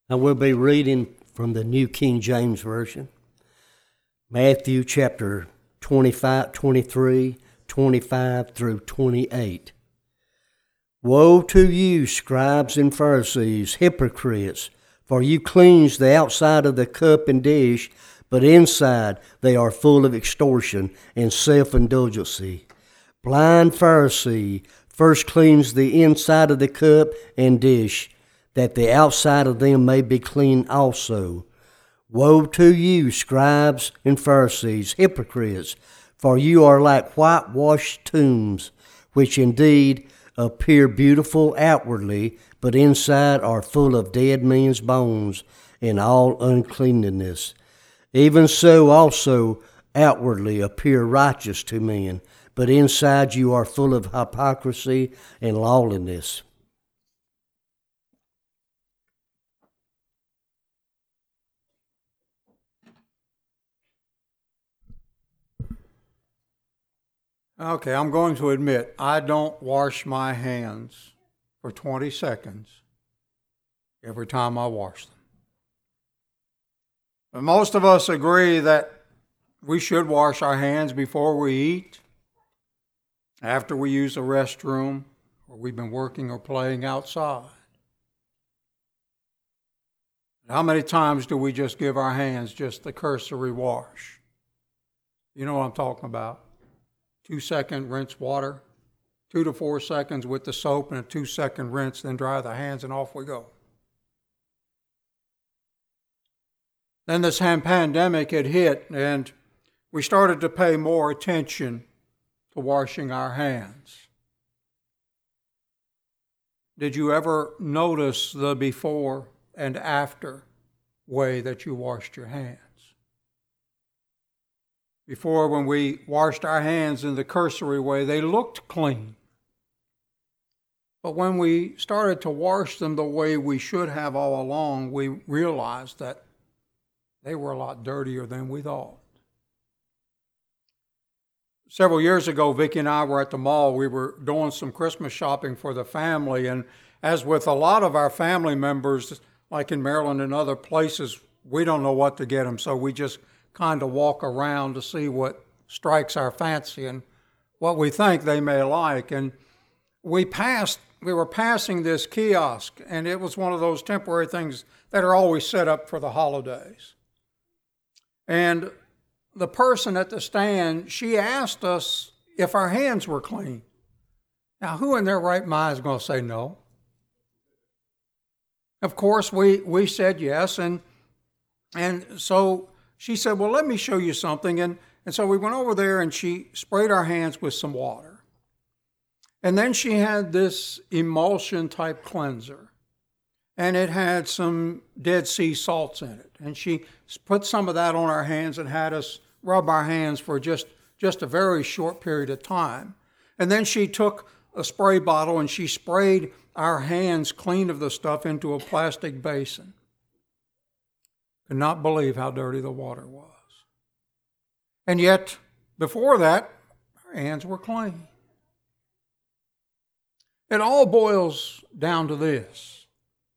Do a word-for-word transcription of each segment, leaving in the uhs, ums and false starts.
I will be reading from the New King James Version, Matthew chapter twenty-five, twenty-three, twenty-five through twenty-eight. Woe to you, scribes and Pharisees, hypocrites, for you cleanse the outside of the cup and dish, but inside they are full of extortion and self-indulgency. Blind Pharisee, first cleanse the inside of the cup and dish, that the outside of them may be clean also. Woe to you, scribes and Pharisees, hypocrites, for you are like whitewashed tombs, which indeed appear beautiful outwardly, but inside are full of dead men's bones and all uncleanness. Even so also outwardly appear righteous to men, but inside you are full of hypocrisy and lawlessness. Okay, I'm going to admit, I don't wash my hands for twenty seconds every time I wash them. But most of us agree that we should wash our hands before we eat, after we use the restroom, or we've been working or playing outside. How many times do we just give our hands just the cursory wash? You know what I'm talking about. Two second rinse water, two to four seconds with the soap and a two second rinse, then dry the hands and off we go. Then this hand pandemic had hit and we started to pay more attention to washing our hands. Did you ever notice the before and after way that you washed your hands? Before, when we washed our hands in the cursory way, they looked clean. But when we started to wash them the way we should have all along, we realized that they were a lot dirtier than we thought. Several years ago, Vicki and I were at the mall. We were doing some Christmas shopping for the family, and as with a lot of our family members, like in Maryland and other places, we don't know what to get them, so we just kind of walk around to see what strikes our fancy and what we think they may like. And we passed, we were passing this kiosk, and it was one of those temporary things that are always set up for the holidays. And the person at the stand, she asked us if our hands were clean. Now, who in their right mind is going to say no? Of course, we, we said yes, and and so she said, well, let me show you something. And, and so we went over there and she sprayed our hands with some water. And then she had this emulsion type cleanser. And it had some Dead Sea salts in it. And she put some of that on our hands and had us rub our hands for just, just a very short period of time. And then she took a spray bottle and she sprayed our hands clean of the stuff into a plastic basin. Could not believe how dirty the water was. And yet, before that, our hands were clean. It all boils down to this.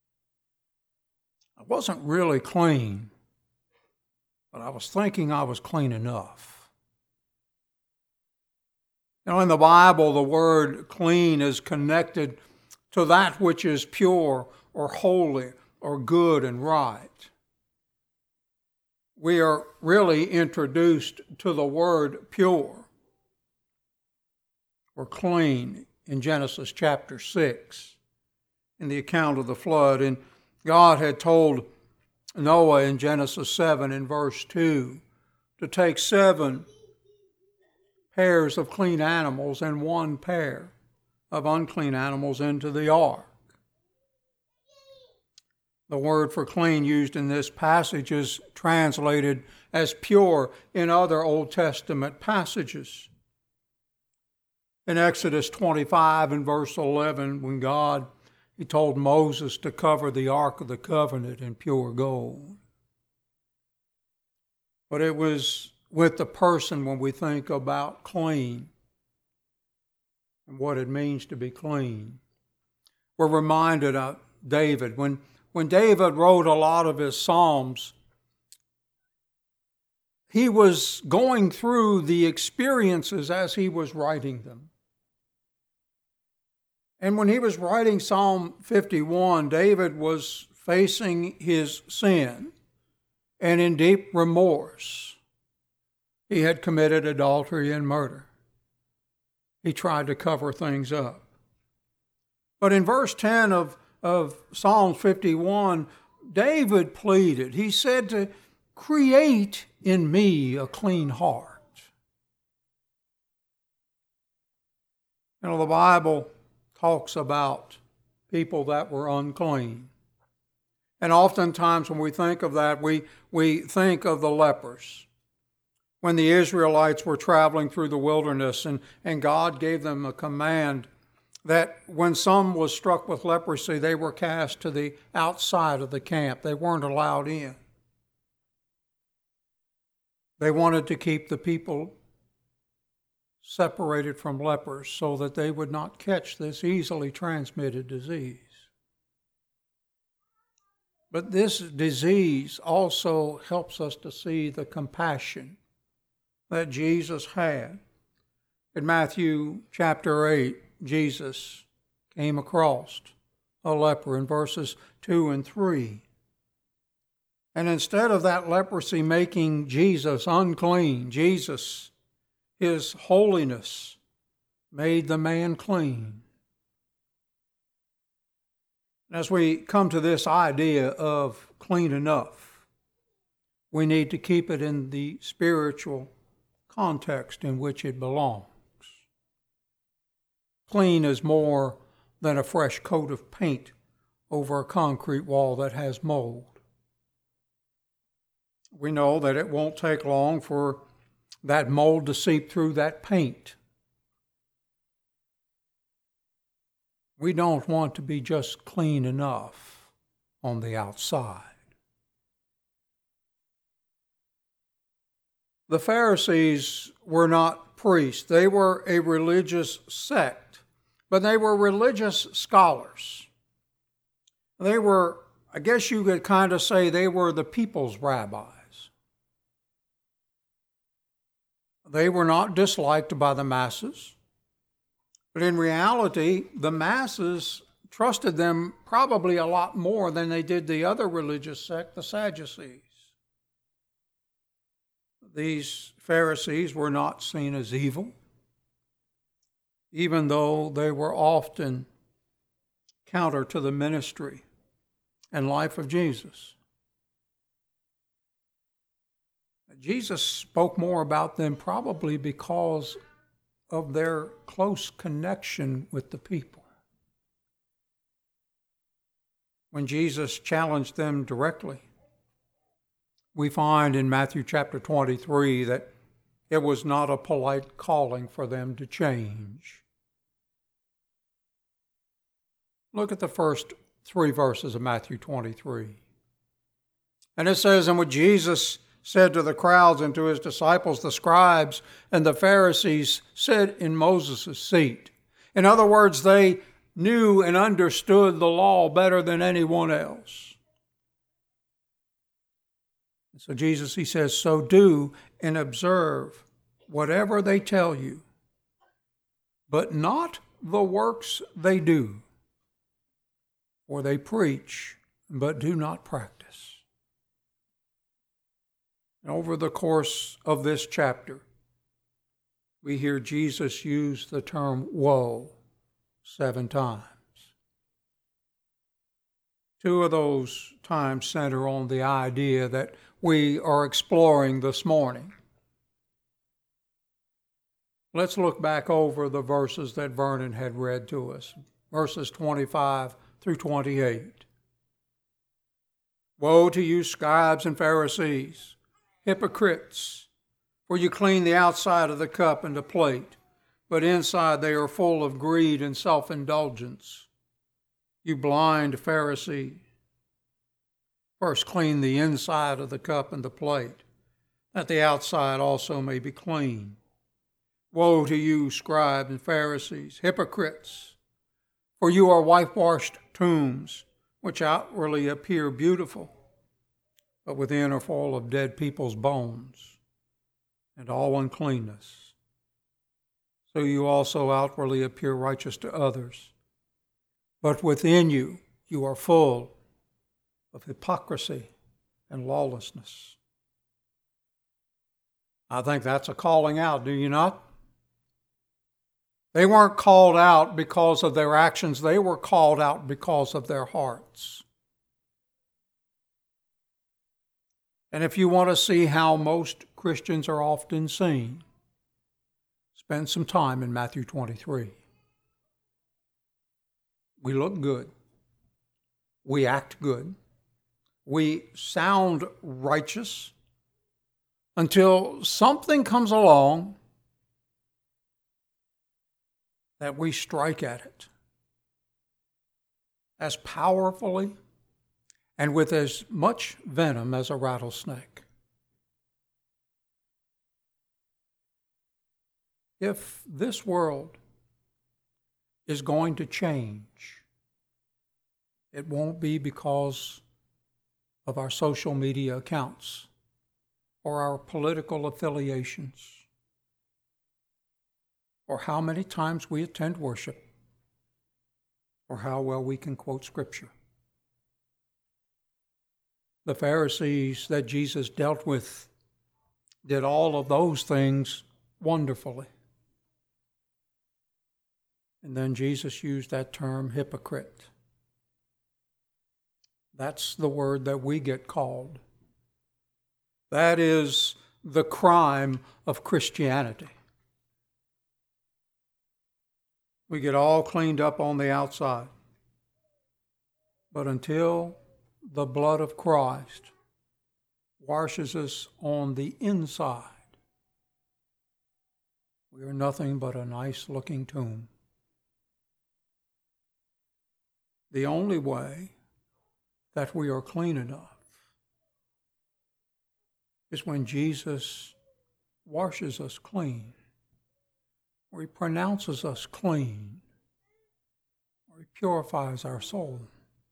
I wasn't really clean, but I was thinking I was clean enough. You know, in the Bible, the word clean is connected to that which is pure or holy or good and right. We are really introduced to the word pure or clean in Genesis chapter six, in the account of the flood. And God had told Noah in Genesis seven in verse two to take seven pairs of clean animals and one pair of unclean animals into the ark. The word for clean used in this passage is translated as pure in other Old Testament passages. In Exodus twenty-five and verse eleven, when God, he told Moses to cover the Ark of the Covenant in pure gold. But it was with the person when we think about clean and what it means to be clean. We're reminded of David when when David wrote a lot of his Psalms, he was going through the experiences as he was writing them. And when he was writing Psalm fifty-one, David was facing his sin and in deep remorse. He had committed adultery and murder. He tried to cover things up. But in verse ten of, of Psalm fifty-one, David pleaded. He said to create in me a clean heart. You know, the Bible talks about people that were unclean. And oftentimes when we think of that, we, we think of the lepers. When the Israelites were traveling through the wilderness and, and God gave them a command that when some was struck with leprosy, they were cast to the outside of the camp. They weren't allowed in. They wanted to keep the people separated from lepers so that they would not catch this easily transmitted disease. But this disease also helps us to see the compassion that Jesus had. In Matthew chapter eight, Jesus came across a leper in verses two and three. And instead of that leprosy making Jesus unclean, Jesus, his holiness, made the man clean. As we come to this idea of clean enough, we need to keep it in the spiritual context in which it belongs. Clean is more than a fresh coat of paint over a concrete wall that has mold. We know that it won't take long for that mold to seep through that paint. We don't want to be just clean enough on the outside. The Pharisees were not priests. They were a religious sect, but they were religious scholars. They were, I guess you could kind of say, they were the people's rabbis. They were not disliked by the masses, but in reality, the masses trusted them probably a lot more than they did the other religious sect, the Sadducees. These Pharisees were not seen as evil, even though they were often counter to the ministry and life of Jesus. Jesus spoke more about them probably because of their close connection with the people. When Jesus challenged them directly, we find in Matthew chapter twenty-three that it was not a polite calling for them to change. Look at the first three verses of Matthew twenty-three. And it says, "And when Jesus said to the crowds and to his disciples, the scribes and the Pharisees sit in Moses' seat." In other words, they knew and understood the law better than anyone else. So Jesus, he says, "So do and observe whatever they tell you, but not the works they do, for they preach but do not practice." Over the course of this chapter, we hear Jesus use the term woe seven times. Two of those times center on the idea that we are exploring this morning. Let's look back over the verses that Vernon had read to us, verses twenty-five through twenty-eight. "Woe to you, scribes and Pharisees, hypocrites, for you clean the outside of the cup and the plate, but inside they are full of greed and self-indulgence. You blind Pharisee, first clean the inside of the cup and the plate, that the outside also may be clean. Woe to you, scribes and Pharisees, hypocrites, for you are whitewashed tombs, which outwardly appear beautiful, but within are full of dead people's bones and all uncleanness. So you also outwardly appear righteous to others, but within you, you are full of hypocrisy and lawlessness. I think that's a calling out, do you not? They weren't called out because of their actions. They were called out because of their hearts. And if you want to see how most Christians are often seen, spend some time in Matthew twenty-three. We look good. We act good. We sound righteous until something comes along that we strike at it as powerfully and with as much venom as a rattlesnake. If this world is going to change, it won't be because of our social media accounts or our political affiliations or how many times we attend worship or how well we can quote Scripture. The Pharisees that Jesus dealt with did all of those things wonderfully. And then Jesus used that term, hypocrite. That's the word that we get called. That is the crime of Christianity. We get all cleaned up on the outside. But until the blood of Christ washes us on the inside, we are nothing but a nice-looking tomb. The only way that we are clean enough is when Jesus washes us clean, or He pronounces us clean, or He purifies our soul.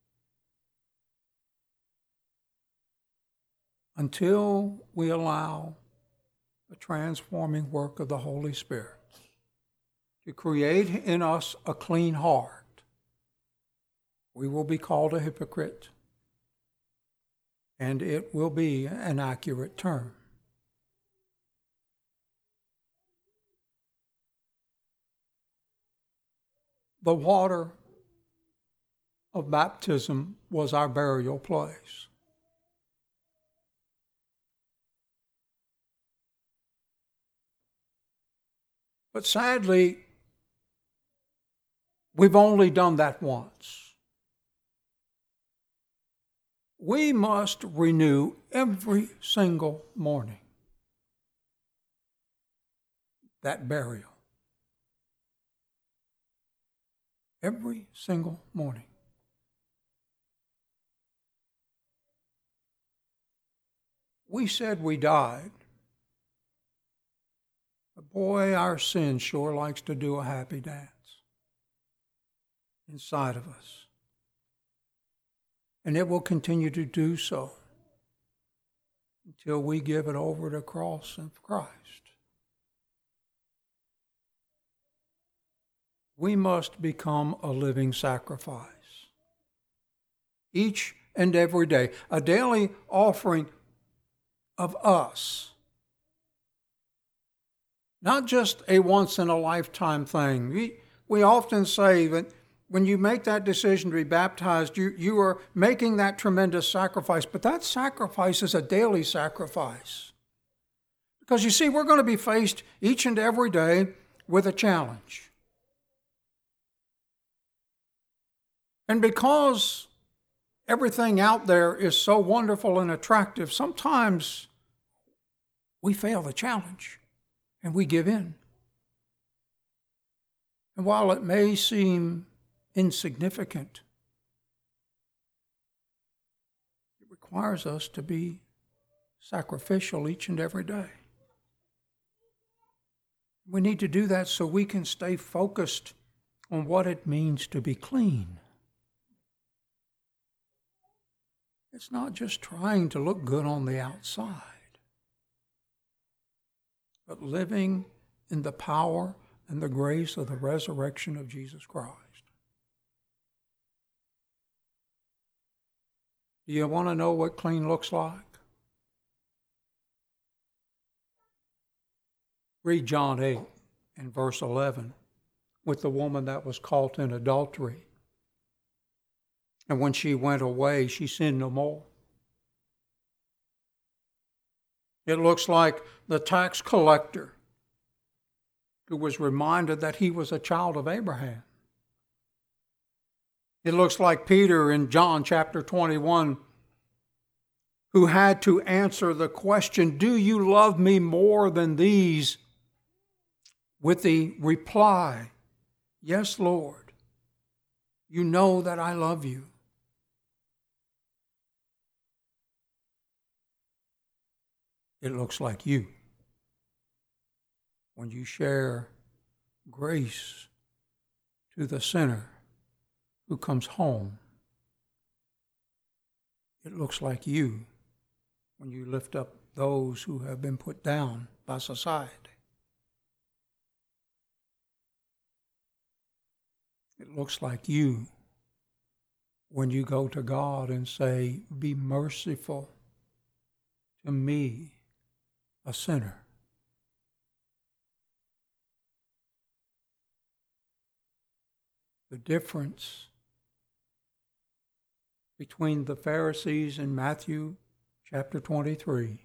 Until we allow the transforming work of the Holy Spirit to create in us a clean heart, we will be called a hypocrite, and it will be an accurate term. The water of baptism was our burial place. But sadly, we've only done that once. We must renew every single morning that burial. Every single morning. We said we died. But boy, our sin sure likes to do a happy dance inside of us. And it will continue to do so until we give it over to the cross of Christ. We must become a living sacrifice. Each and every day, a daily offering of us. Not just a once-in-a-lifetime thing. We, we often say that when you make that decision to be baptized, you, you are making that tremendous sacrifice. But that sacrifice is a daily sacrifice. Because you see, we're going to be faced each and every day with a challenge. And because everything out there is so wonderful and attractive, sometimes we fail the challenge and we give in. And while it may seem insignificant, it requires us to be sacrificial each and every day. We need to do that so we can stay focused on what it means to be clean. It's not just trying to look good on the outside, but living in the power and the grace of the resurrection of Jesus Christ. Do you want to know what clean looks like? Read John eight and verse eleven with the woman that was caught in adultery. And when she went away, she sinned no more. It looks like the tax collector who was reminded that he was a child of Abraham. It looks like Peter in John chapter twenty-one, who had to answer the question, "Do you love me more than these?" with the reply, "Yes, Lord, you know that I love you." It looks like you when you share grace to the sinner who comes home. It looks like you when you lift up those who have been put down by society. It looks like you when you go to God and say, "Be merciful to me, a sinner." The difference between the Pharisees in Matthew chapter twenty-three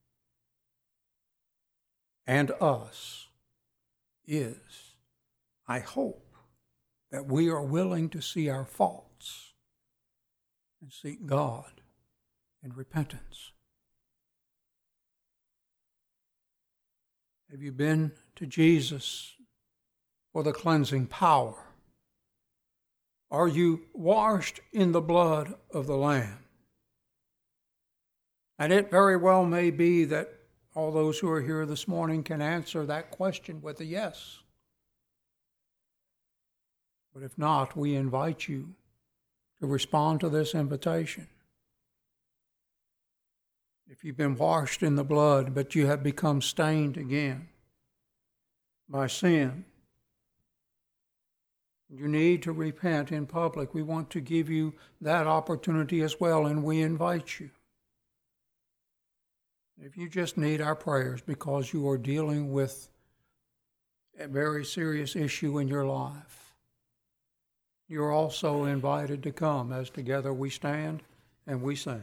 and us is, I hope, that we are willing to see our faults and seek God in repentance. Have you been to Jesus for the cleansing power? Are you washed in the blood of the Lamb? And it very well may be that all those who are here this morning can answer that question with a yes. But if not, we invite you to respond to this invitation. If you've been washed in the blood, but you have become stained again by sin, you need to repent in public. We want to give you that opportunity as well, and we invite you. If you just need our prayers because you are dealing with a very serious issue in your life, you're also invited to come as together we stand and we sing.